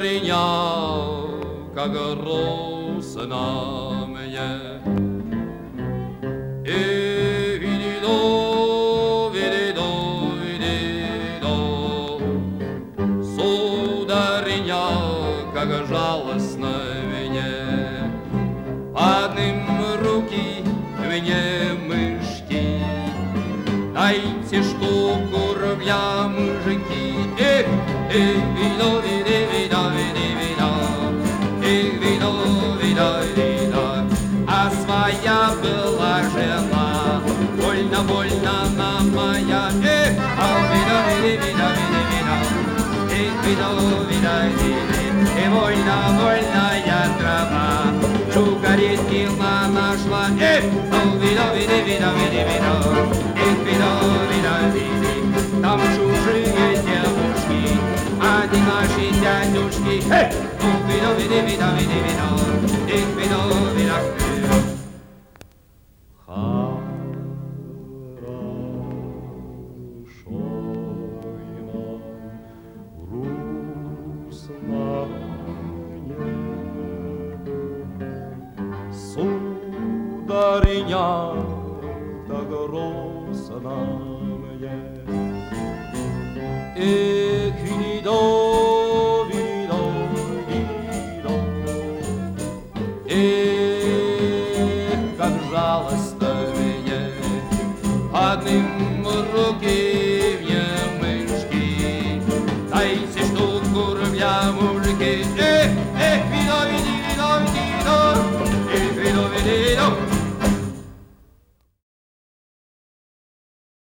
Сударыня, как грустно мне. Сударыня, как жалостно мне. Одним руки мне мышки, дайте штуку рубля, мужики. Эх, видо, види, вида, види, вида. Эх, видо, вида, вида. А своя была жена, больно, больно она моя. Эх, вида, види, вида, види, вида. Эх, видо, вида, види. И вольно, вольная трава, щука редкила нашла. Эх, вида, види, вида, види, вида. Эх, вида, вида, види. Там чужие девушки, они наши дядюшки. Эх, вида, види, вида, види, вида. Эх, вида, вида, вида. Сударыня, так грустно мне. Эх, видо, видо, видо. Эх, как жалостно мне. Одним руки